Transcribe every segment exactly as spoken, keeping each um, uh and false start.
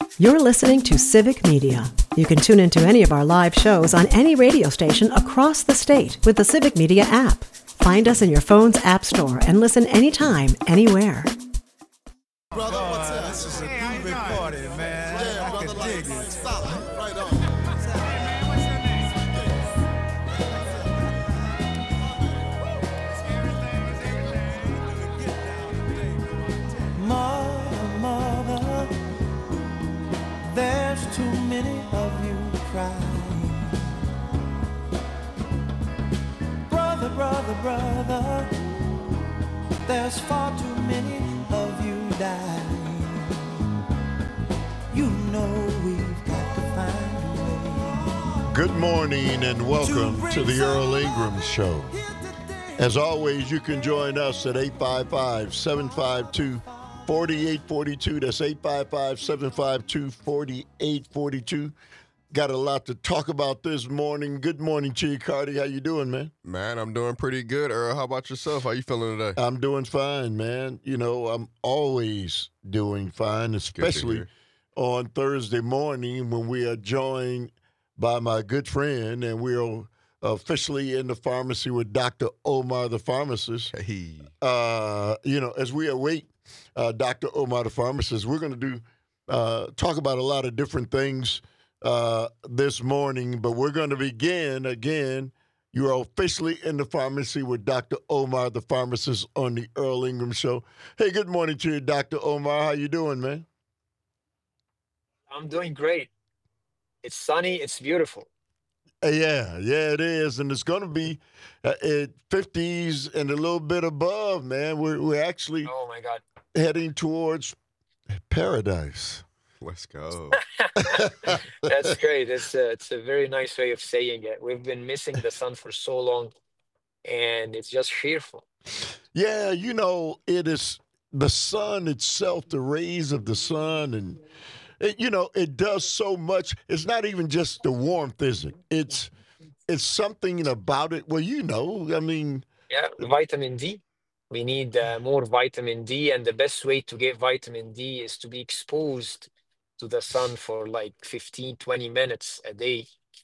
You're listening to Civic Media. You can tune into any of our live shows on any radio station across the state with the Civic Media app. Find us in your phone's app store and listen anytime, anywhere. Brother, what's up? This is a groovy party, man. Yeah, I brother, like, dig it. Solid. Right on. Mother, mother, there's too many of you crying. Brother, brother, brother, there's far too many of you dying. You know we've got to find a way. Good morning and welcome to the Earl Ingram Show. As always, you can join us at eight five five, seven five two, four eight four two. That's eight five five, seven five two, four eight four two. Got a lot to talk about this morning. Good morning to you, Cardi. How you doing, man? Man, I'm doing pretty good, Earl. How about yourself? How you feeling today? I'm doing fine, man. You know, I'm always doing fine, especially on Thursday morning when we are joined by my good friend, and we're officially in the pharmacy with Doctor Omar, the pharmacist. Hey. Uh, you know, as we await uh, Doctor Omar, the pharmacist, we're going to do uh, talk about a lot of different things uh, this morning, but we're going to begin again. You are officially in the pharmacy with Doctor Omar, the pharmacist, on the Earl Ingram Show. Hey, good morning to you, Doctor Omar. How you doing, man? I'm doing great. It's sunny. It's beautiful. Uh, Yeah, yeah, it is, and it's going to be uh, at fifties and a little bit above, man. We're we're actually Oh my God. heading towards paradise. Let's go. That's great. It's a, it's a very nice way of saying it. We've been missing the sun for so long, and it's just fearful. Yeah, you know, it is the sun itself, the rays of the sun, and it, you know, it does so much. It's not even just the warmth, is it? It's it's something about it. Well, you know, I mean, Yeah, vitamin D. We need uh, more vitamin D, and the best way to get vitamin D is to be exposed to the sun for like fifteen, twenty minutes a day.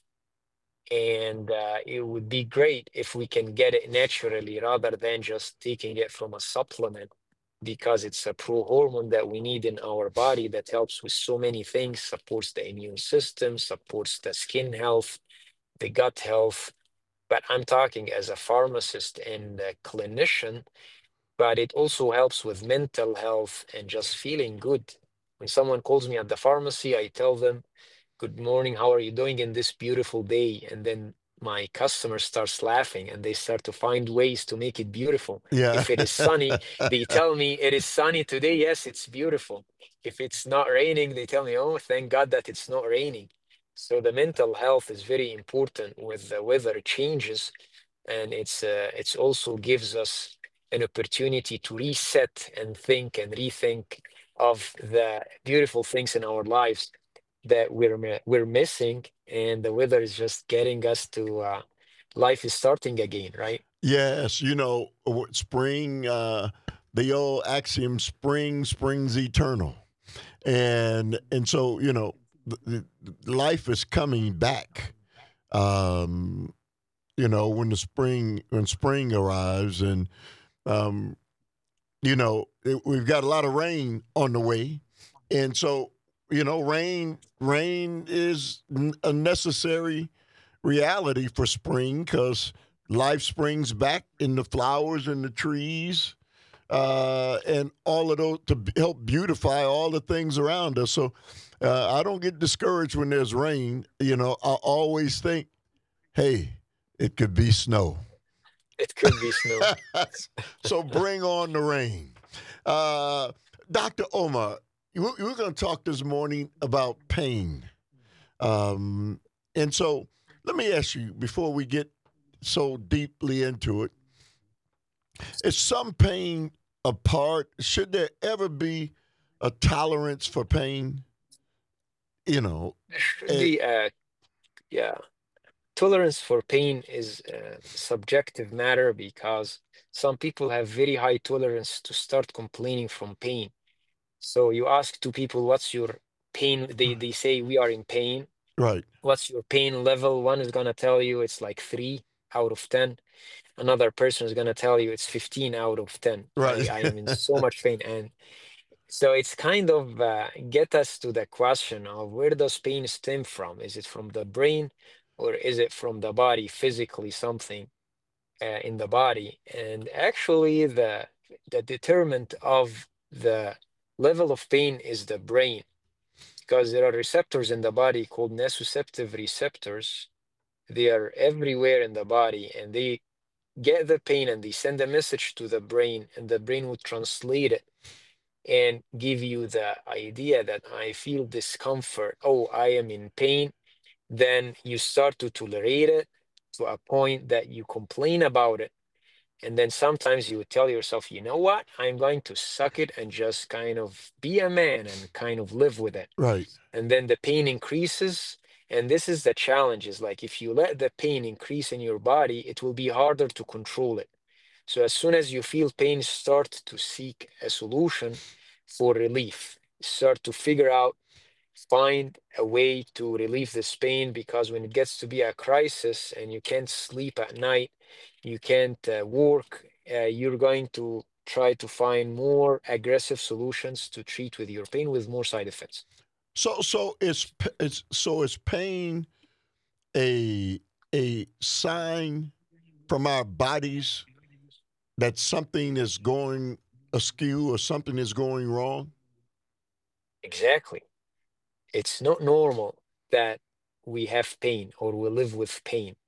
And uh, it would be great if we can get it naturally rather than just taking it from a supplement, because it's a pro-hormone that we need in our body that helps with so many things, supports the immune system, supports the skin health, the gut health. But I'm talking as a pharmacist and a clinician, but it also helps with mental health and just feeling good. When someone calls me at the pharmacy, I tell them, "Good morning, how are you doing in this beautiful day?" And then my customer starts laughing and they start to find ways to make it beautiful. yeah. If it is sunny, they tell me, "It is sunny today. Yes, it's beautiful." If it's not raining, they tell me, "Oh, thank God that it's not raining." So the mental health is very important with the weather changes, and it's uh, it's also gives us an opportunity to reset and think and rethink of the beautiful things in our lives that we're mi- we're missing, and the weather is just getting us to uh, life is starting again, right? Yes, you know, w- spring, uh, the old axiom, spring springs eternal. And and so, you know, the, the life is coming back. Um, you know, when the spring when spring arrives, and um, you know, it, we've got a lot of rain on the way. And so, you know, rain rain is n- a necessary reality for spring because life springs back in the flowers and the trees, uh, and all of those to b- help beautify all the things around us. So uh, I don't get discouraged when there's rain. You know, I always think, hey, it could be snow. It could be snow. So bring on the rain. Uh, Doctor Omar, you- we're going to talk this morning about pain. Um, and so let me ask you before we get so deeply into it, is some pain a part? Should there ever be a tolerance for pain? You know, There should eh, be a yeah. Tolerance for pain is a subjective matter because some people have very high tolerance to start complaining from pain. So you ask two people, what's your pain. They they say we are in pain. Right. What's your pain level? One is gonna tell you it's like three out of ten. Another person is gonna tell you it's fifteen out of ten. I Right. I am in so much pain, and so it's kind of uh, get us to the question of where does pain stem from? Is it from the brain, or is it from the body, physically something uh, in the body? And actually, the the determinant of the level of pain is the brain, because there are receptors in the body called nociceptive receptors. They are everywhere in the body, and they get the pain and they send a message to the brain, and the brain would translate it and give you the idea that I feel discomfort. Oh, I am in pain. Then you start to tolerate it to a point that you complain about it. And then sometimes you would tell yourself, you know what? I'm going to suck it and just kind of be a man and kind of live with it. Right. And then the pain increases. And this is the challenge, is like if you let the pain increase in your body, it will be harder to control it. So as soon as you feel pain, start to seek a solution for relief. Start to figure out, find a way to relieve this pain, because when it gets to be a crisis and you can't sleep at night, you can't uh, work, uh, you're going to try to find more aggressive solutions to treat with your pain with more side effects. So so it's p- it's so is pain a a sign from our bodies that something is going askew or something is going wrong? Exactly. It's not normal that we have pain or we live with pain.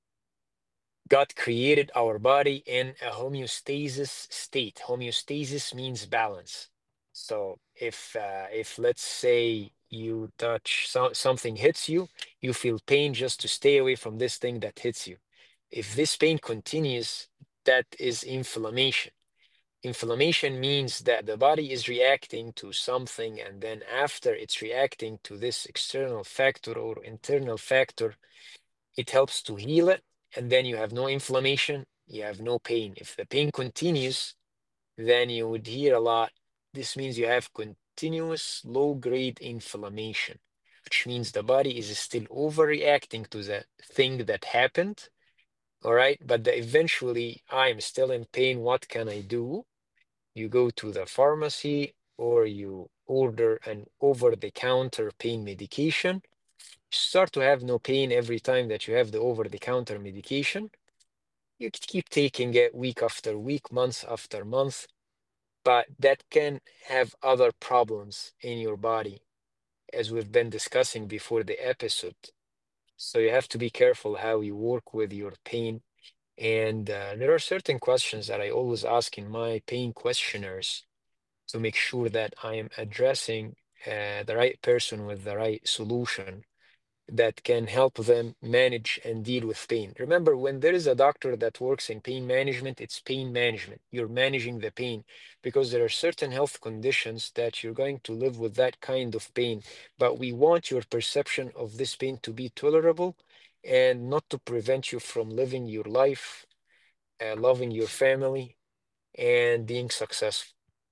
God created our body in a homeostasis state. Homeostasis means balance. So if uh, if let's say you touch so- something hits you, you feel pain just to stay away from this thing that hits you. If this pain continues, that is inflammation. Inflammation means that the body is reacting to something, and then after it's reacting to this external factor or internal factor, it helps to heal it, and then you have no inflammation, you have no pain. If the pain continues, then you would hear a lot. This means you have continuous low-grade inflammation, which means the body is still overreacting to the thing that happened. All right, but the, eventually, I'm still in pain. What can I do? You go to the pharmacy or you order an over-the-counter pain medication. Start to have no pain every time that you have the over-the-counter medication. You keep taking it week after week, month after month, but that can have other problems in your body, as we've been discussing before the episode. So you have to be careful how you work with your pain. And uh, there are certain questions that I always ask in my pain questionnaires to make sure that I am addressing uh, the right person with the right solution that can help them manage and deal with pain. Remember, when there is a doctor that works in pain management, it's pain management. You're managing the pain, because there are certain health conditions that you're going to live with that kind of pain. But we want your perception of this pain to be tolerable and not to prevent you from living your life, uh, loving your family, and being successful.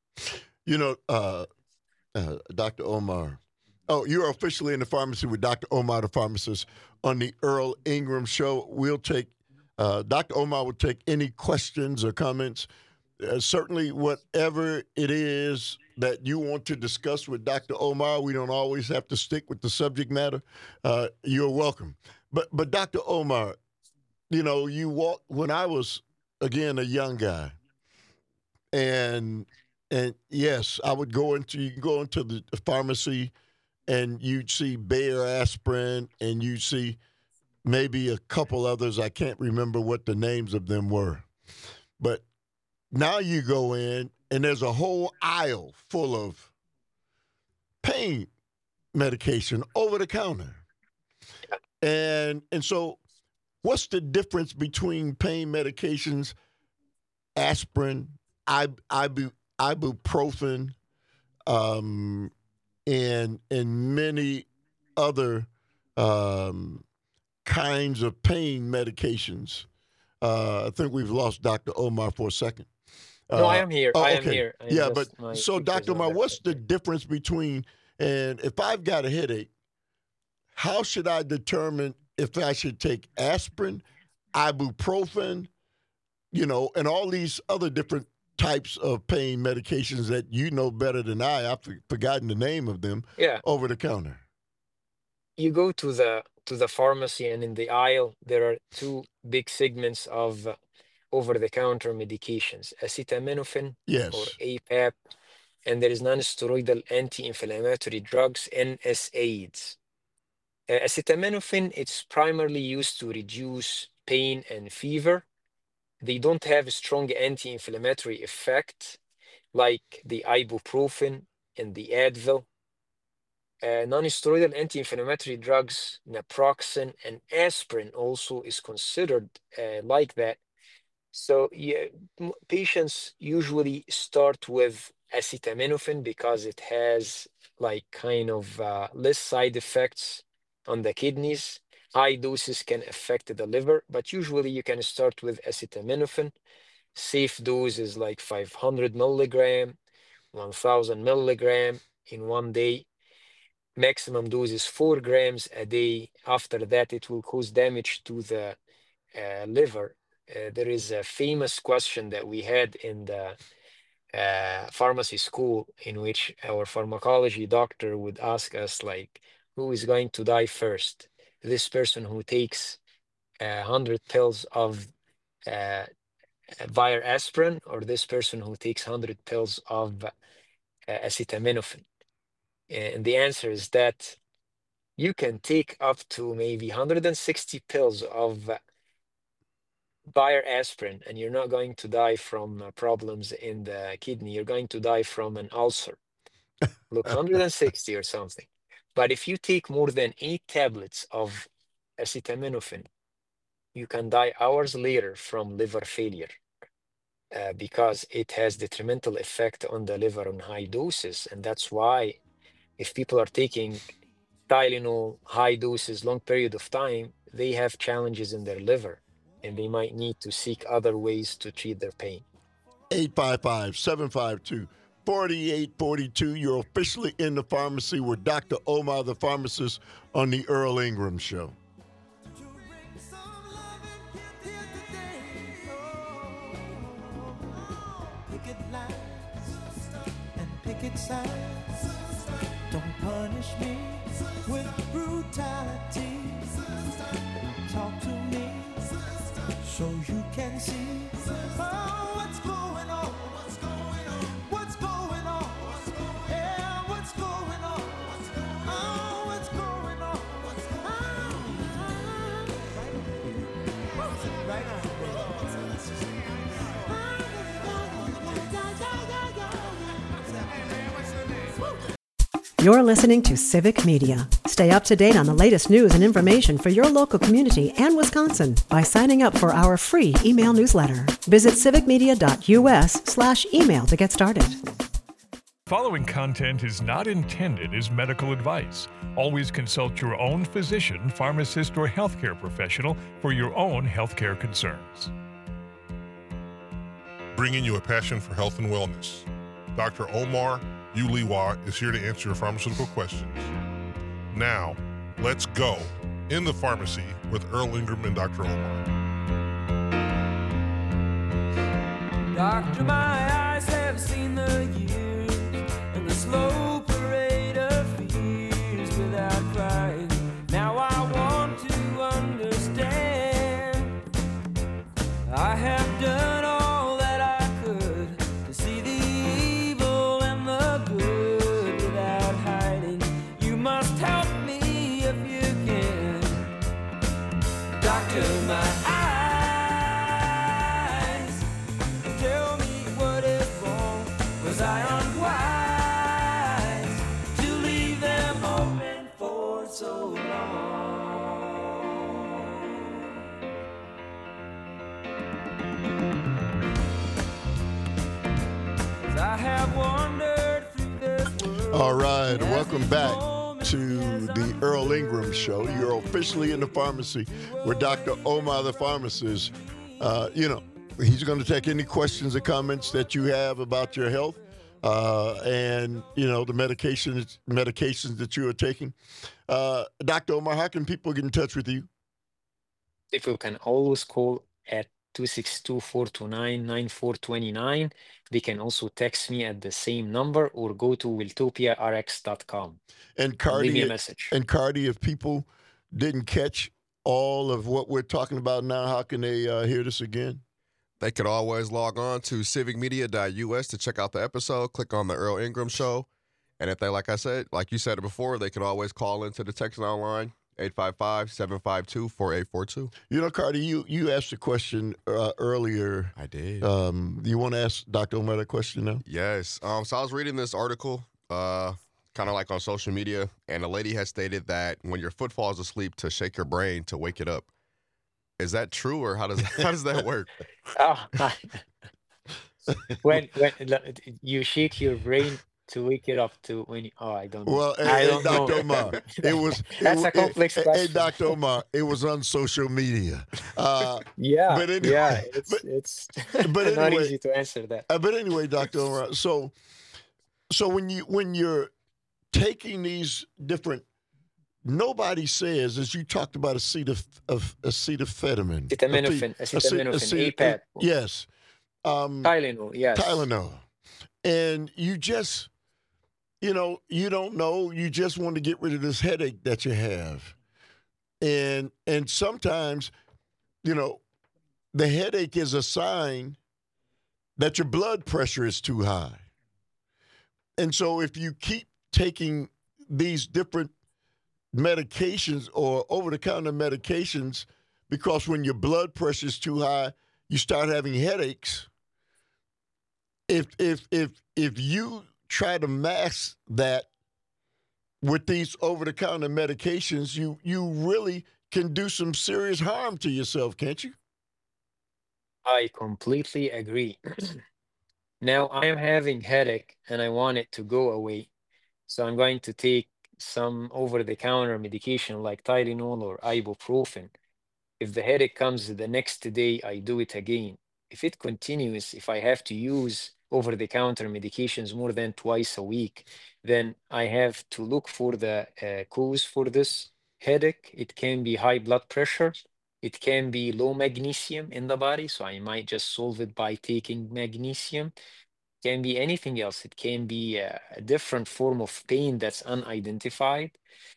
You know, uh, uh, Doctor Omar. Oh, you're officially in the pharmacy with Doctor Omar, the pharmacist, on the Earl Ingram Show. We'll take, uh, Doctor Omar will take any questions or comments. Uh, certainly, whatever it is that you want to discuss with Doctor Omar, we don't always have to stick with the subject matter. Uh, you're welcome. But, but Doctor Omar, you know, you walk, when I was, again, a young guy, and and yes, I would go into, you go into the pharmacy, and you'd see Bayer aspirin, and you'd see maybe a couple others. I can't remember what the names of them were. But now you go in, and there's a whole aisle full of pain medication over the counter. And and so what's the difference between pain medications, aspirin, ib- ibu- ibuprofen, um, and and many other um, kinds of pain medications? Uh, I think we've lost Doctor Omar for a second. No, I Uh, am here. oh, I am okay. here. I Yeah, just- but my so picture's Doctor not Omar, there. what's the difference between And if I've got a headache, how should I determine if I should take aspirin, ibuprofen, you know, and all these other different types of pain medications that you know better than I? I've forgotten the name of them. Yeah. Over the counter. You go to the to the pharmacy, and in the aisle there are two big segments of uh, over-the-counter medications: acetaminophen Yes. or A P A P, and there is non-steroidal anti-inflammatory drugs, N SAIDs. Uh, acetaminophen, it's primarily used to reduce pain and fever. They don't have a strong anti-inflammatory effect like the ibuprofen and the Advil. Uh, non-steroidal anti-inflammatory drugs, naproxen and aspirin, also is considered uh, like that. So yeah, m- patients usually start with acetaminophen because it has like kind of uh, less side effects on the kidneys. High doses can affect the liver, but usually you can start with acetaminophen. Safe dose is like five hundred milligram, one thousand milligram in one day. Maximum dose is four grams a day. After that, it will cause damage to the uh, liver. Uh, there is a famous question that we had in the uh, pharmacy school in which our pharmacology doctor would ask us, like, who is going to die first? This person who takes uh, one hundred pills of uh, Bayer aspirin, or this person who takes one hundred pills of uh, acetaminophen? And the answer is that you can take up to maybe one hundred sixty pills of uh, Bayer aspirin, and you're not going to die from uh, problems in the kidney. You're going to die from an ulcer. Look, one hundred sixty or something. But if you take more than eight tablets of acetaminophen, you can die hours later from liver failure uh, because it has detrimental effect on the liver on high doses. And that's why if people are taking Tylenol, high doses, long period of time, they have challenges in their liver, and they might need to seek other ways to treat their pain. eight five five, seven five two, four eight four two. You're officially in the pharmacy with Doctor Omar, the pharmacist, on the Earl Ingram Show. Picket lines and picket signs. Don't punish me with brutality. Talk to me so you can see oh, what's going on. What's going on? What's going on? Yeah, what's going on? Oh, what's going on? What's going on? Right on. You're listening to Civic Media. Stay up to date on the latest news and information for your local community and Wisconsin by signing up for our free email newsletter. Visit civicmedia.us slash email to get started. Following content is not intended as medical advice. Always consult your own physician, pharmacist, or healthcare professional for your own healthcare concerns. Bringing you a passion for health and wellness. Doctor Omar Uliwa is here to answer your pharmaceutical questions. Now, let's go in the pharmacy with Earl Ingram and Doctor Omar. Doctor, my eyes have seen the years and the slow parade of fears without crying. Now I want to understand. I have done all that I could to see the evil and the good without hiding. You must help me if you can. Doctor, my eyes tell me what is wrong. Was I unwise to leave them open for so long? 'Cause I have wandered through this world. All right, as welcome these back moments to as the I'm Earl Ingram Show. You're officially in the pharmacy with Doctor Omar, the pharmacist. Uh, you know, he's going to take any questions or comments that you have about your health. uh, and you know the medications medications that you are taking. Uh, Doctor Omar, how can people get in touch with you? If you can always call at two six two, four two nine, nine four two nine. They can also text me at the same number or go to wiltopia r x dot com And and leave me a Cardi, message. and Cardi, if people didn't catch all of what we're talking about now, how can they uh, hear this again? They could always log on to civic media dot u s to check out the episode, click on the Earl Ingram Show. And if they, like I said, like you said it before, they could always call into the text line line, eight five five, seven five two, four eight four two. You know, Cardi, you, you asked a question uh, earlier. I did. Um, you want to ask Doctor Omar a question now? Yes. Um, so I was reading this article, uh, kind of like on social media, and a lady has stated that when your foot falls asleep, to shake your brain to wake it up. Is that true, or how does how does that work? Oh, when when lo- you shake your brain to wake it up to when you, oh, I don't know. Well, I hey, hey, don't know. Doctor Omar, it was it That's wa- a complex it- Hey, question. Doctor Omar, it was on social media. Uh, Yeah, but anyway, yeah, it's but, it's but not anyway, easy to answer that. uh, but anyway, Doctor Omar. So, so when you when you're taking these different, nobody says, as you talked about acetaf, of acetaminophen, Acetaminophen, ace- acetaminophen, acet- A P A P, yes, um, Tylenol, yes. Tylenol, and you just, you know, you don't know, you just want to get rid of this headache that you have, and and sometimes, you know, the headache is a sign that your blood pressure is too high, and so if you keep taking these different medications or over-the-counter medications, because when your blood pressure is too high, you start having headaches. If if if if you try to mask that with these over-the-counter medications, you you really can do some serious harm to yourself, can't you? I completely agree. Now I am having headache and I want it to go away. So I'm going to take some over-the-counter medication like Tylenol or ibuprofen. If the headache comes the next day, I do it again. If it continues, if I have to use over-the-counter medications more than twice a week, then I have to look for the uh, cause for this headache. It can be high blood pressure. It can be low magnesium in the body, so I might just solve it by taking magnesium. Can be anything else. It can be a, a different form of pain that's unidentified.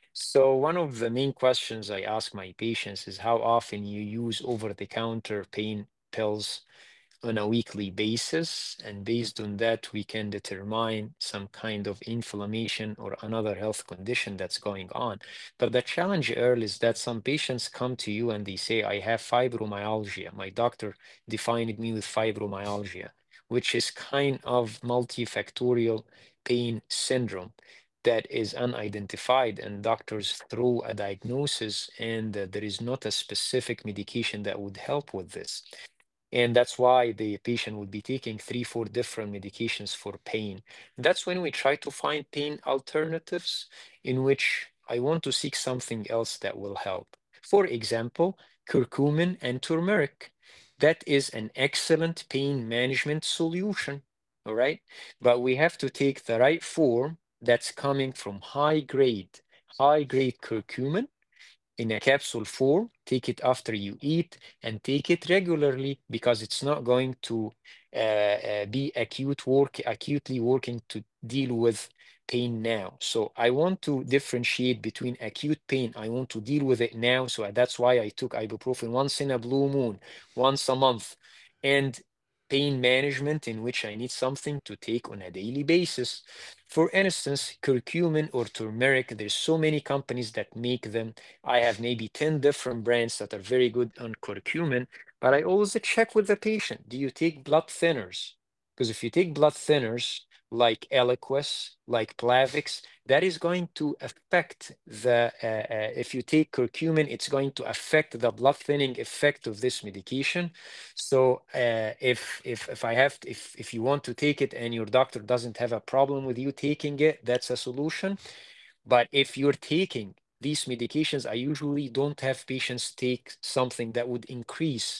So one of the main questions I ask my patients is how often you use over-the-counter pain pills on a weekly basis. And based on that, we can determine some kind of inflammation or another health condition that's going on. But the challenge, Earl, is that some patients come to you and they say, I have fibromyalgia. My doctor defined me with fibromyalgia, which is kind of multifactorial pain syndrome that is unidentified, and doctors throw a diagnosis, and uh, there is not a specific medication that would help with this. And that's why the patient would be taking three, four different medications for pain. That's when we try to find pain alternatives in which I want to seek something else that will help. For example, curcumin and turmeric. That is an excellent pain management solution, all right? But we have to take the right form that's coming from high grade, high grade curcumin in a capsule form. Take it after you eat and take it regularly, because it's not going to uh, uh, be acute work, acutely working to deal with pain now. So I want to differentiate between acute pain. I want to deal with it now. So that's why I took ibuprofen once in a blue moon, once a month, and pain management in which I need something to take on a daily basis. For instance, curcumin or turmeric, there's so many companies that make them. I have maybe ten different brands that are very good on curcumin, but I always check with the patient. Do you take blood thinners? Because if you take blood thinners like Eliquis, like Plavix, that is going to affect the, uh, uh, if you take curcumin, it's going to affect the blood thinning effect of this medication. So uh, if, if, if I have, to, if, if you want to take it and your doctor doesn't have a problem with you taking it, that's a solution. But if you're taking these medications, I usually don't have patients take something that would increase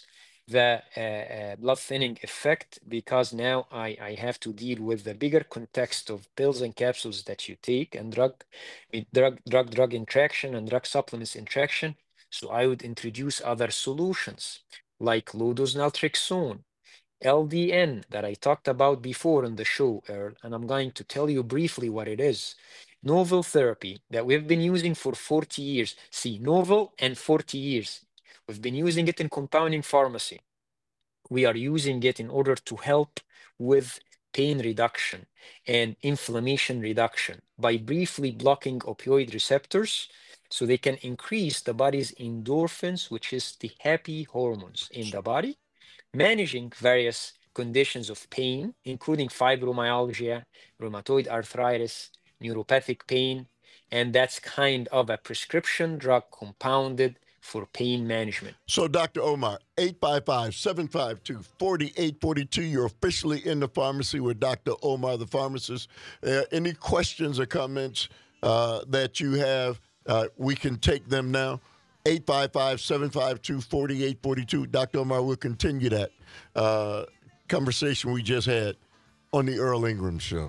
the uh, uh, blood thinning effect, because now I, I have to deal with the bigger context of pills and capsules that you take and drug, drug, drug, drug interaction and drug supplements interaction. So I would introduce other solutions like low-dose naltrexone, L D N that I talked about before in the show, Earl, and I'm going to tell you briefly what it is. Novel therapy that we've been using for forty years. See, novel and forty years. We've been using it in compounding pharmacy. We are using it in order to help with pain reduction and inflammation reduction by briefly blocking opioid receptors so they can increase the body's endorphins, which is the happy hormones in the body, managing various conditions of pain, including fibromyalgia, rheumatoid arthritis, neuropathic pain, and that's kind of a prescription drug compounded for pain management. So, Doctor Omar, eight five five, seven five two, four eight four two, you're officially in the pharmacy with Doctor Omar, the pharmacist. Uh, any questions or comments uh, that you have, uh, we can take them now. eight five five, seven five two, four eight four two. Doctor Omar, we'll continue that uh, conversation we just had on the Earl Ingram Show.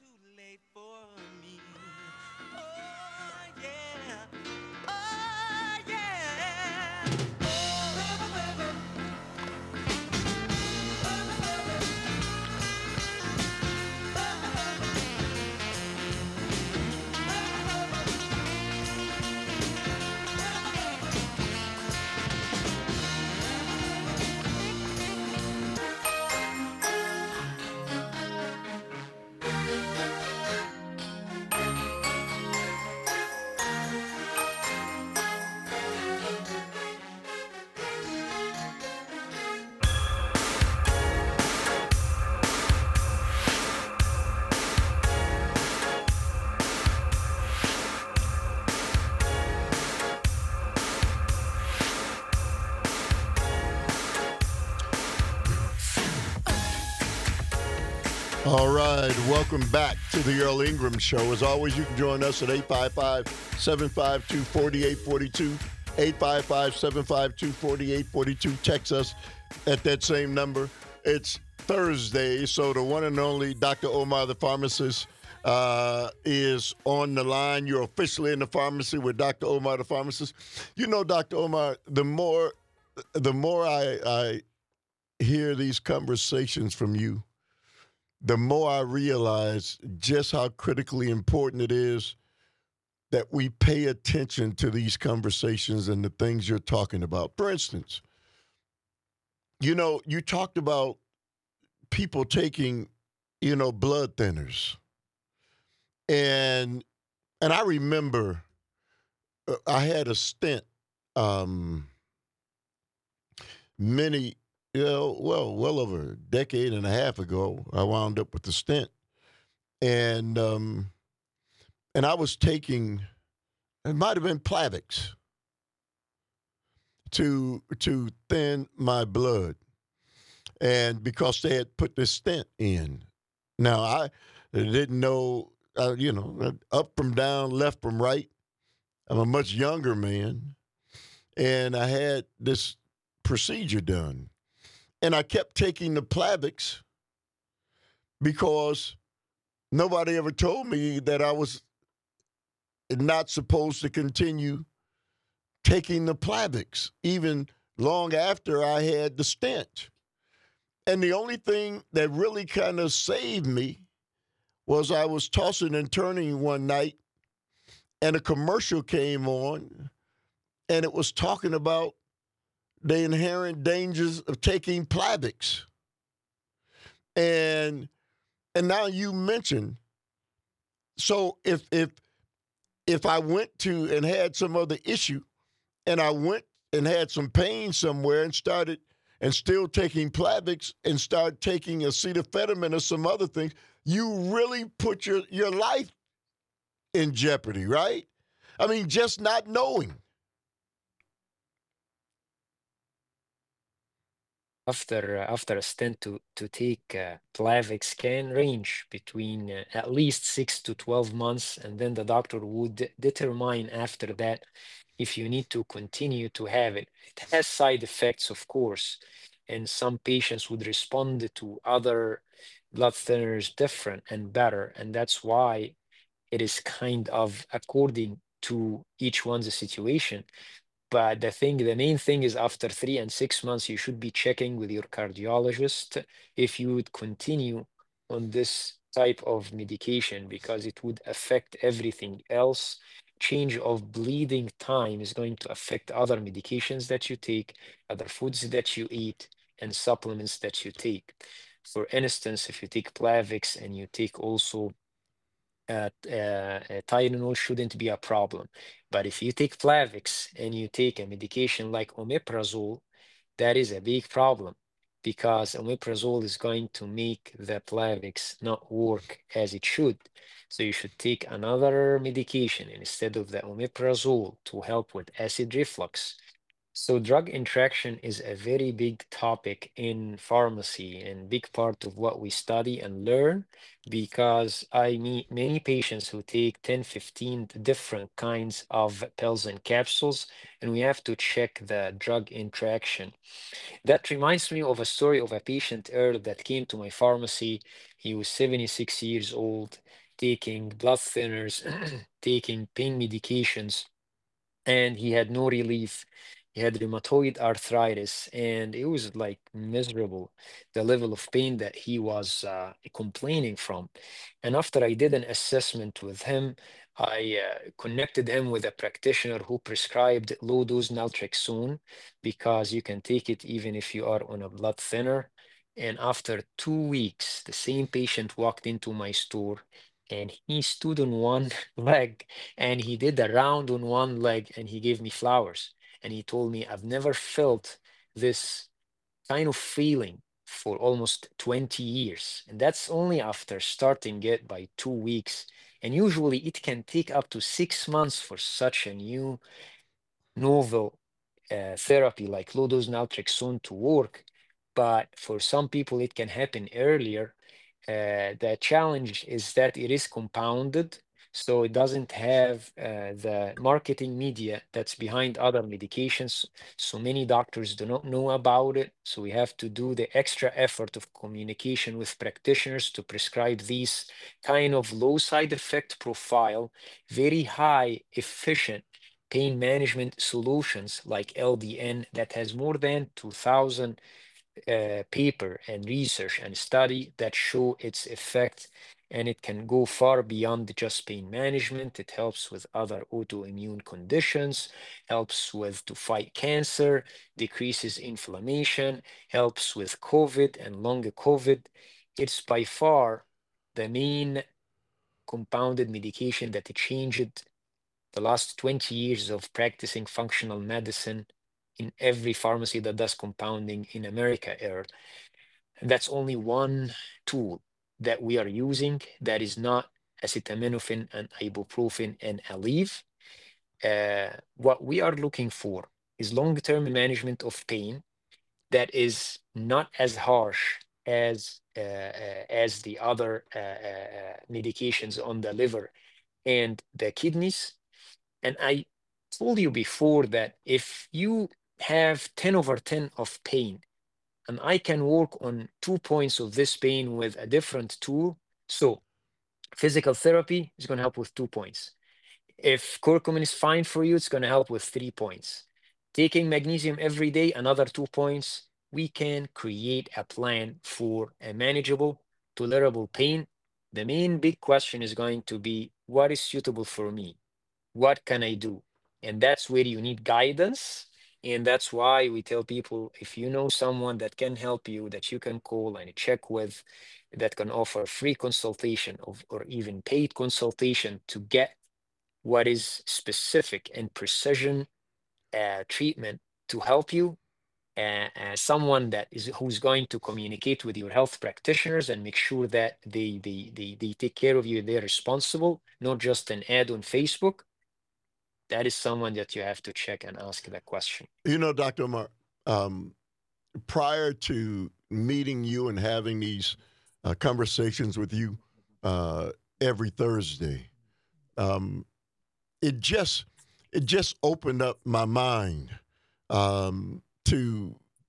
All right, welcome back to the Earl Ingram Show. As always, you can join us at eight five five, seven five two, four eight four two, eight five five, seven five two, four eight four two. Text us at that same number. It's Thursday, so the one and only Doctor Omar, the pharmacist, uh, is on the line. You're officially in the pharmacy with Doctor Omar, the pharmacist. You know, Doctor Omar, the more, the more I, I hear these conversations from you, the more I realize just how critically important it is that we pay attention to these conversations and the things you're talking about. For instance, you know, you talked about people taking, you know, blood thinners. And and I remember uh, I had a stint um, many You know, well, well over a decade and a half ago, I wound up with a stent, and um, and I was taking, it might have been Plavix to to thin my blood, and because they had put this stent in. Now I didn't know, uh, you know, up from down, left from right. I'm a much younger man, and I had this procedure done. And I kept taking the Plavix because nobody ever told me that I was not supposed to continue taking the Plavix, even long after I had the stent. And the only thing that really kind of saved me was I was tossing and turning one night, and a commercial came on, and it was talking about the inherent dangers of taking Plavix. And and now you mentioned, so if if if I went to and had some other issue, and I went and had some pain somewhere and started and still taking Plavix and started taking acetaminophen or some other things, you really put your, your life in jeopardy, right? I mean, just not knowing. After uh, after a stint to to take uh, Plavix can range between uh, at least six to twelve months, and then the doctor would determine after that if you need to continue to have it. It has side effects, of course, and some patients would respond to other blood thinners different and better. And that's why it is kind of according to each one's situation. But the thing, the main thing is after three and six months, you should be checking with your cardiologist if you would continue on this type of medication because it would affect everything else. Change of bleeding time is going to affect other medications that you take, other foods that you eat, and supplements that you take. For instance, if you take Plavix and you take also uh, uh, uh, Tylenol shouldn't be a problem. But if you take Plavix and you take a medication like omeprazole, that is a big problem because omeprazole is going to make the Plavix not work as it should. So you should take another medication instead of the omeprazole to help with acid reflux. So drug interaction is a very big topic in pharmacy and big part of what we study and learn because I meet many patients who take ten, fifteen different kinds of pills and capsules, and we have to check the drug interaction. That reminds me of a story of a patient Earl that came to my pharmacy. He was seventy-six years old, taking blood thinners, taking pain medications, and he had no relief. He had rheumatoid arthritis, and it was like miserable, the level of pain that he was uh, complaining from. And after I did an assessment with him, I uh, connected him with a practitioner who prescribed low dose naltrexone because you can take it even if you are on a blood thinner. And after two weeks, the same patient walked into my store and he stood on one leg and he did a round on one leg and he gave me flowers. And he told me, I've never felt this kind of feeling for almost twenty years. And that's only after starting it by two weeks. And usually it can take up to six months for such a new novel uh, therapy like low dose naltrexone to work. But for some people, it can happen earlier. Uh, the challenge is that it is compounded, so it doesn't have uh, the marketing media that's behind other medications. So many doctors do not know about it. So we have to do the extra effort of communication with practitioners to prescribe these kind of low side effect profile, very high efficient pain management solutions like L D N that has more than two thousand uh, paper and research and study that show its effect, and it can go far beyond just pain management. It helps with other autoimmune conditions, helps with to fight cancer, decreases inflammation, helps with COVID and long COVID. It's by far the main compounded medication that changed the last twenty years of practicing functional medicine in every pharmacy that does compounding in America, Earl. That's only one tool that we are using that is not acetaminophen and ibuprofen and Aleve. Uh, what we are looking for is long-term management of pain that is not as harsh as uh, uh, as the other uh, uh, medications on the liver and the kidneys. And I told you before that if you have ten over ten of pain, and I can work on two points of this pain with a different tool. So physical therapy is going to help with two points. If curcumin is fine for you, it's going to help with three points. Taking magnesium every day, another two points. We can create a plan for a manageable, tolerable pain. The main big question is going to be, what is suitable for me? What can I do? And that's where you need guidance. And that's why we tell people, if you know someone that can help you, that you can call and check with, that can offer free consultation of, or even paid consultation to get what is specific and precision uh, treatment to help you, uh, uh, someone that is who's going to communicate with your health practitioners and make sure that they they they, they take care of you, they're responsible, not just an ad on Facebook. That is someone that you have to check and ask that question. You know, Doctor Omar, um, prior to meeting you and having these uh, conversations with you uh, every Thursday, um, it just it just opened up my mind um, to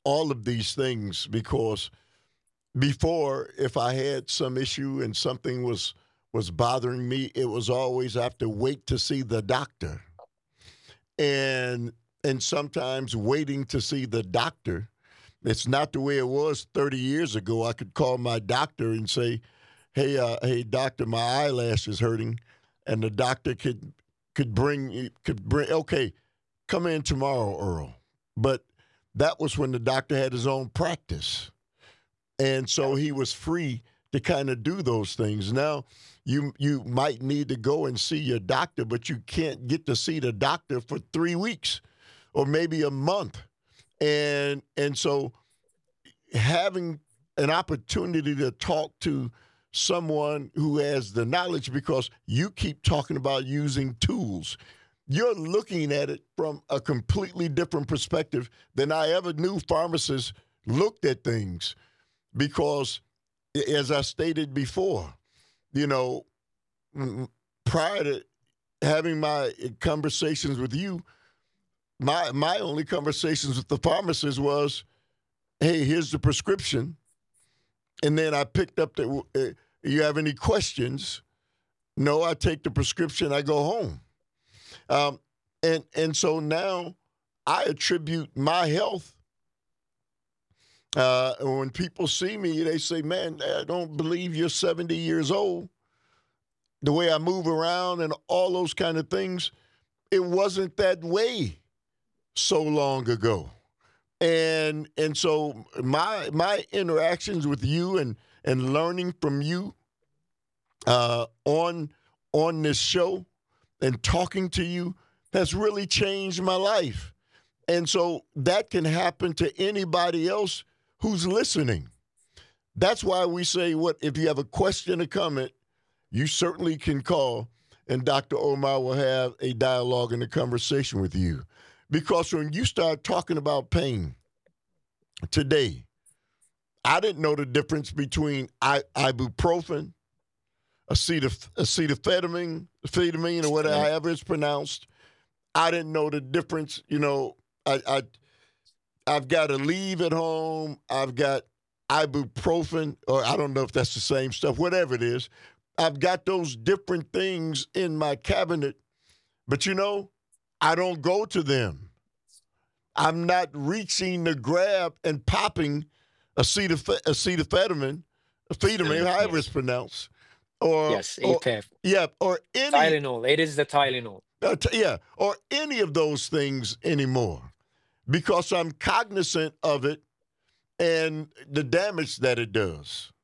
all of these things because before, if I had some issue and something was was bothering me, it was always I have to wait to see the doctor. And and sometimes waiting to see the doctor, it's not the way it was thirty years ago. I could call my doctor and say, hey, uh, hey, doctor, my eyelash is hurting. And the doctor could could bring, could bring, okay, come in tomorrow, Earl. But that was when the doctor had his own practice. And so he was free to kind of do those things. Now, you you might need to go and see your doctor, but you can't get to see the doctor for three weeks or maybe a month. And and so having an opportunity to talk to someone who has the knowledge, because you keep talking about using tools. You're looking at it from a completely different perspective than I ever knew pharmacists looked at things. Because, as I stated before, you know, prior to having my conversations with you, my my only conversations with the pharmacist was, hey, here's the prescription. And then I picked up the, uh, you have any questions? No, I take the prescription, I go home. Um, and, and so now I attribute my health. Uh, and when people see me, they say, man, I don't believe you're seventy years old. The way I move around and all those kind of things, it wasn't that way so long ago. And and so my my interactions with you and and learning from you uh, on on this show and talking to you has really changed my life. And so that can happen to anybody else who's listening. That's why we say, what if you have a question or comment, you certainly can call, and Doctor Omar will have a dialogue and a conversation with you. Because when you start talking about pain today, I didn't know the difference between I, ibuprofen, acetaf- acetaminophen, acetaminophen, or whatever it's pronounced. I didn't know the difference. You know, I, I I've got to leave at home. I've got ibuprofen, or I don't know if that's the same stuff, whatever it is. I've got those different things in my cabinet, but you know, I don't go to them. I'm not reaching to grab and popping acetaf- acetaminophen, acetaminophen, however it's pronounced, or Yes, or, A P E F. yeah, or any Tylenol. It is the Tylenol. uh, t- yeah, or any of those things anymore. Because I'm cognizant of it and the damage that it does.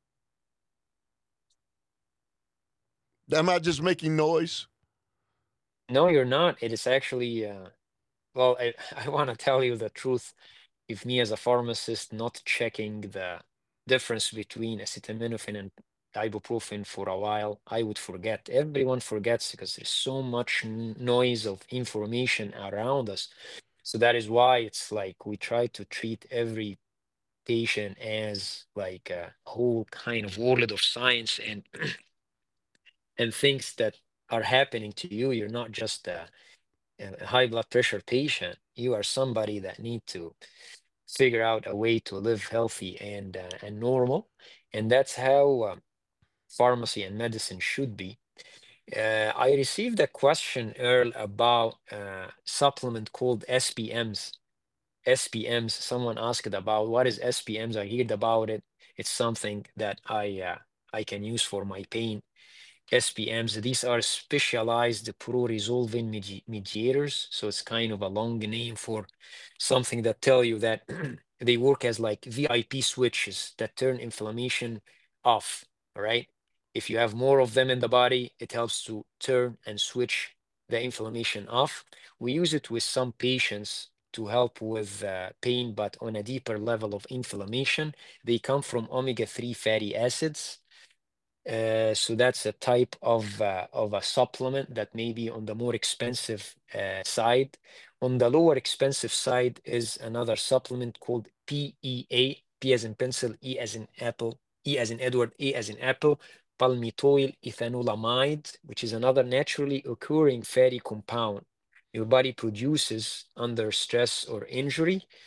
Am I just making noise? No, you're not. It is actually, uh, well, I, I want to tell you the truth. If me as a pharmacist not checking the difference between acetaminophen and ibuprofen for a while, I would forget. Everyone forgets because there's so much n- noise of information around us. So that is why it's like we try to treat every patient as like a whole kind of world of science and and things that are happening to you. You're not just a, a high blood pressure patient. You are somebody that need to figure out a way to live healthy and uh, and normal. And that's how um, pharmacy and medicine should be. Uh, I received a question, Earl, about a supplement called S P Ms. S P Ms. Someone asked about what is S P Ms. I heard about it. It's something that I uh, I can use for my pain. S P Ms. These are specialized pro-resolving medi- mediators. So it's kind of a long name for something that tell you that they work as like V I P switches that turn inflammation off. All right. If you have more of them in the body, it helps to turn and switch the inflammation off. We use it with some patients to help with uh, pain, but on a deeper level of inflammation. They come from omega three fatty acids. Uh, so that's a type of uh, of a supplement that may be on the more expensive uh, side. On the lower expensive side is another supplement called P E A, P as in pencil, E as in apple, E as in Edward, A as in apple, palmitoyl ethanolamide, which is another naturally occurring fatty compound your body produces under stress or injury.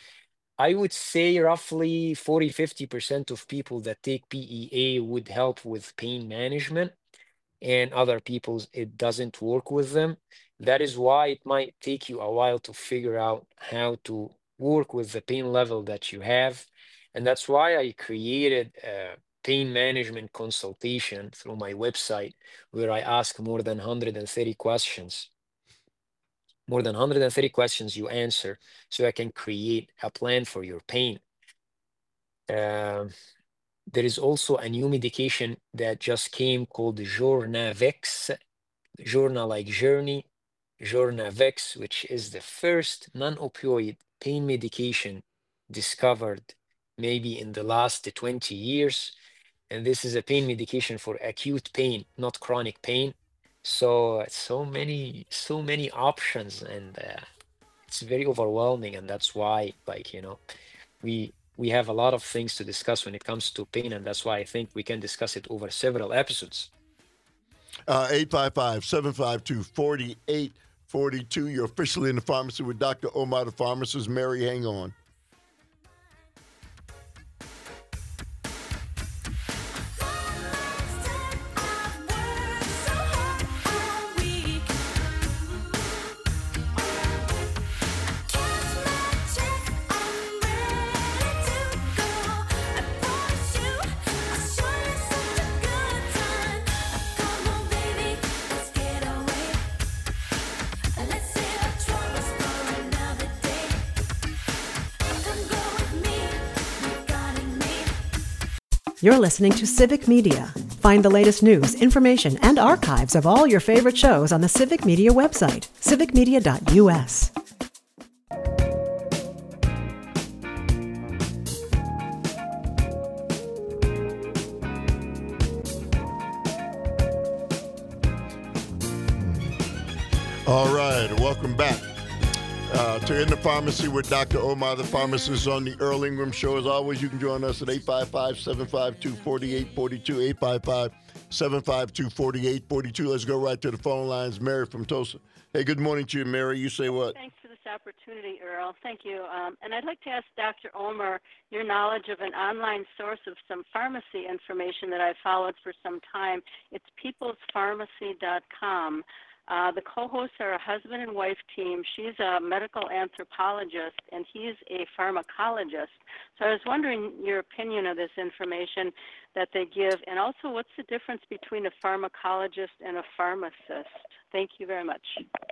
I would say roughly forty, fifty percent of people that take P E A would help with pain management, and other people's it doesn't work with them. That is why it might take you a while to figure out how to work with the pain level that you have. And that's why I created a pain management consultation through my website, where I ask more than one hundred thirty questions. More than one hundred thirty questions you answer, so I can create a plan for your pain. Um, there is also a new medication that just came called Jornavex, Jorna like journey, Jornavex, which is the first non-opioid pain medication discovered maybe in the last twenty years. And this is a pain medication for acute pain, not chronic pain. So, so many, so many options, and uh, it's very overwhelming. And that's why, like, you know, we we have a lot of things to discuss when it comes to pain, and that's why I think we can discuss it over several episodes. Uh, eight five five, seven five two, four eight four two. You're officially in the pharmacy with Doctor Omar, the pharmacist. Mary, hang on. You're listening to Civic Media. Find the latest news, information, and archives of all your favorite shows on the Civic Media website, civic media dot U S. All right, welcome back uh, to In the Pharmacy with Doctor Omar, the pharmacist, on the Earl Ingram Show. As always, you can join us at eight five five, seven five two, four eight four two, eight five five, seven five two, four eight four two. Let's go right to the phone lines. Mary from Tulsa. Hey, good morning to you, Mary. You say what? Thanks for this opportunity, Earl. Thank you. Um, and I'd like to ask Doctor Omar your knowledge of an online source of some pharmacy information that I've followed for some time. It's peoples pharmacy dot com. Uh, the co-hosts are a husband and wife team. She's a medical anthropologist, and he's a pharmacologist. So I was wondering your opinion of this information that they give, and also what's the difference between a pharmacologist and a pharmacist? Thank you very much.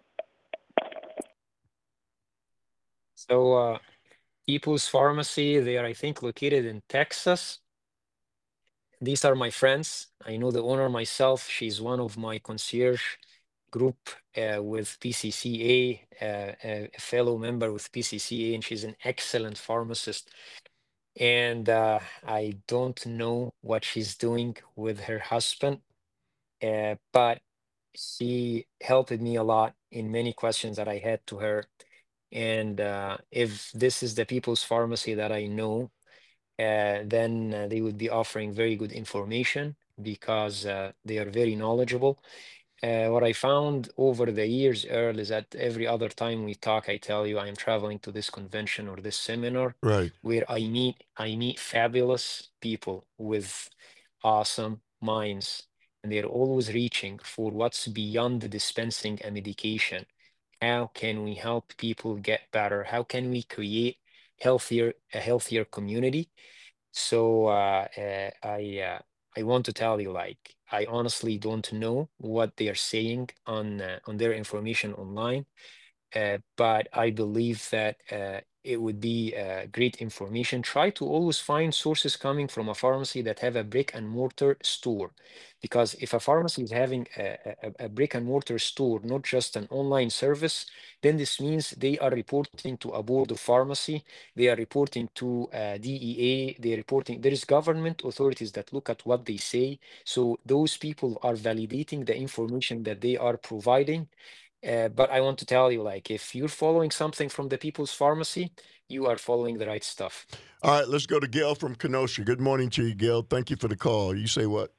So, uh, People's Pharmacy, they are, I think, located in Texas. These are my friends. I know the owner myself. She's one of my concierge group uh, with P C C A, uh, a fellow member with P C C A, and she's an excellent pharmacist. And uh, I don't know what she's doing with her husband, uh, but she helped me a lot in many questions that I had to her. And uh, if this is the People's Pharmacy that I know, uh, then uh, they would be offering very good information because uh, they are very knowledgeable. Uh, what I found over the years, Earl, is that every other time we talk, I tell you I'm traveling to this convention or this seminar, Right. where I meet I meet fabulous people with awesome minds, and they're always reaching for what's beyond the dispensing a medication. How can we help people get better? How can we create healthier a healthier community? So uh, uh, I uh, I want to tell you, like, I honestly don't know what they are saying on uh, on their information online, uh, but I believe that uh, it would be uh, great information. Try to always find sources coming from a pharmacy that have a brick and mortar store, because if a pharmacy is having a, a, a brick and mortar store, not just an online service, then this means they are reporting to a board of pharmacy, they are reporting to uh, D E A, they are reporting, there is government authorities that look at what they say. So those people are validating the information that they are providing. Uh, but I want to tell you, like, if you're following something from the People's Pharmacy, you are following the right stuff. All right, let's go to Gail from Kenosha. Good morning to you, Gail. Thank you for the call. You say what?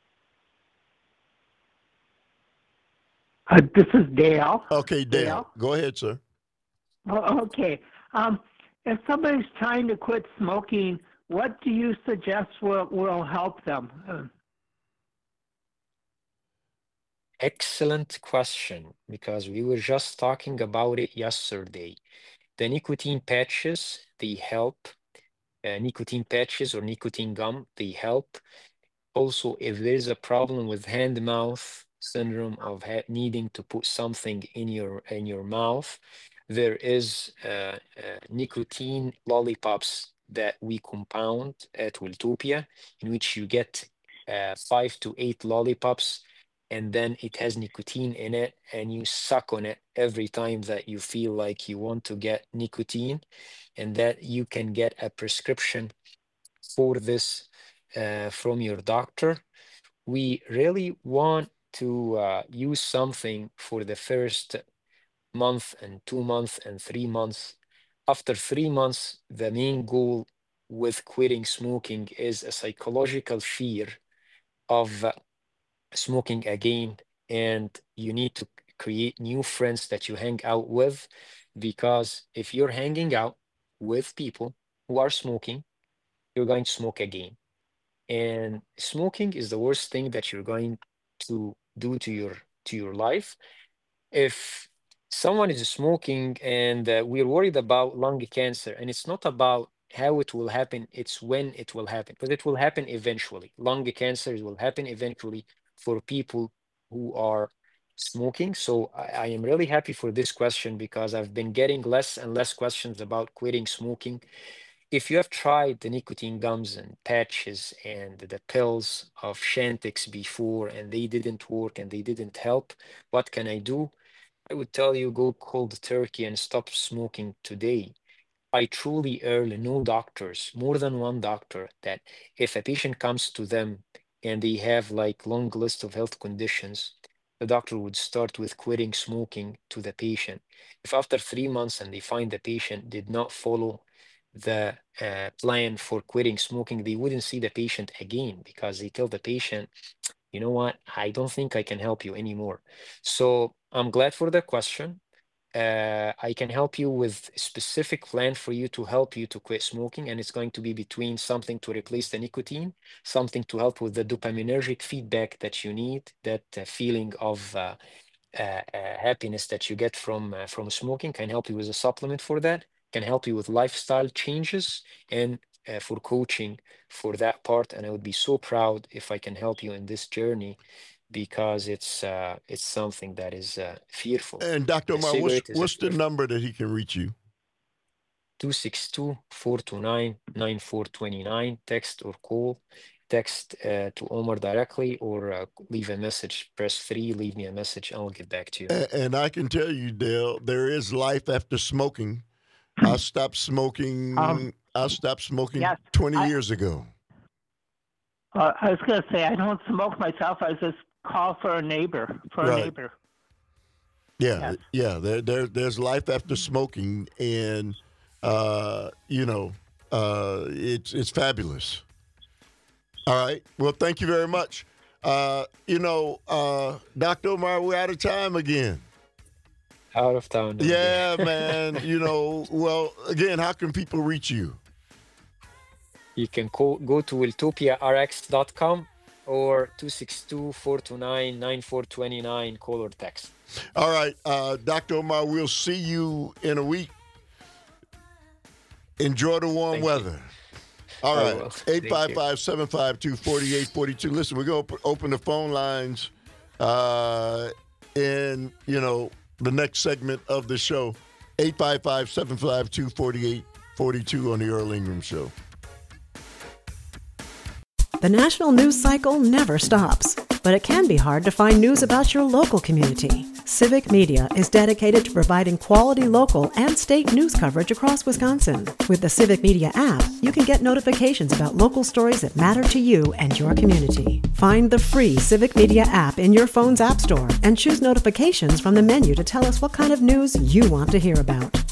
Uh, this is Dale. Okay, Dale. Dale? Go ahead, sir. Oh, okay. Um, if somebody's trying to quit smoking, what do you suggest will, will help them? Uh, Excellent question, because we were just talking about it yesterday. The nicotine patches, they help. Uh, nicotine patches or nicotine gum, they help. Also, if there's a problem with hand-mouth syndrome of ha needing to put something in your in your mouth, there is uh, uh, nicotine lollipops that we compound at Wiltopia, in which you get uh, five to eight lollipops, and then it has nicotine in it, and you suck on it every time that you feel like you want to get nicotine, and that you can get a prescription for this uh, from your doctor. We really want to uh, use something for the first month and two months and three months. After three months, the main goal with quitting smoking is a psychological fear of uh, smoking again, and you need to create new friends that you hang out with, because if you're hanging out with people who are smoking, you're going to smoke again. And smoking is the worst thing that you're going to do to your to your life. If someone is smoking and uh, we're worried about lung cancer, and it's not about how it will happen, it's when it will happen, because it will happen eventually. Lung cancer will happen eventually for people who are smoking. So I, I am really happy for this question, because I've been getting less and less questions about quitting smoking. If you have tried the nicotine gums and patches and the pills of Chantix before and they didn't work and they didn't help, what can I do? I would tell you, go cold turkey and stop smoking today. I truly urge no doctors, more than one doctor, that if a patient comes to them and they have like long list of health conditions, the doctor would start with quitting smoking to the patient. If after three months and they find the patient did not follow the uh, plan for quitting smoking, they wouldn't see the patient again, because they tell the patient, you know what, I don't think I can help you anymore. So I'm glad for the question. Uh, I can help you with a specific plan for you to help you to quit smoking, and it's going to be between something to replace the nicotine, something to help with the dopaminergic feedback that you need, that uh, feeling of uh, uh, uh, happiness that you get from uh, from smoking. Can help you with a supplement for that, can help you with lifestyle changes, and uh, for coaching for that part. And I would be so proud if I can help you in this journey, because it's uh, it's something that is uh, fearful. And Doctor Omar, what's, what's the number that he can reach you? two six two, four two nine, nine four two nine. Text or call. Text uh, to Omar directly, or uh, leave a message. Press three, leave me a message, and I'll get back to you. And, and I can tell you, Dale, there is life after smoking. I stopped smoking. Um, I stopped smoking yes, twenty I, years ago. Uh, I was going to say, I don't smoke myself. I just call for a neighbor, for right. a neighbor. Yeah, yes. yeah. There, there, there's life after smoking, and uh, you know, uh, it's it's fabulous. All right. Well, thank you very much. Uh, you know, uh, Doctor Omar, we're out of time again. Out of town. Yeah, man. You know, well, again, how can people reach you? You can call, go to wiltopia r x dot com or two six two, four two nine, nine four two nine, call or text. All right. Uh, Doctor Omar, we'll see you in a week. Enjoy the warm Thank weather. You. All right. eight five five, seven five two, four eight four two. Listen, we're going to open the phone lines uh, in, you know, the next segment of the show. eight five five, seven five two, four eight four two on the Earl Ingram Show. The national news cycle never stops, but it can be hard to find news about your local community. Civic Media is dedicated to providing quality local and state news coverage across Wisconsin. With the Civic Media app, you can get notifications about local stories that matter to you and your community. Find the free Civic Media app in your phone's app store and choose notifications from the menu to tell us what kind of news you want to hear about.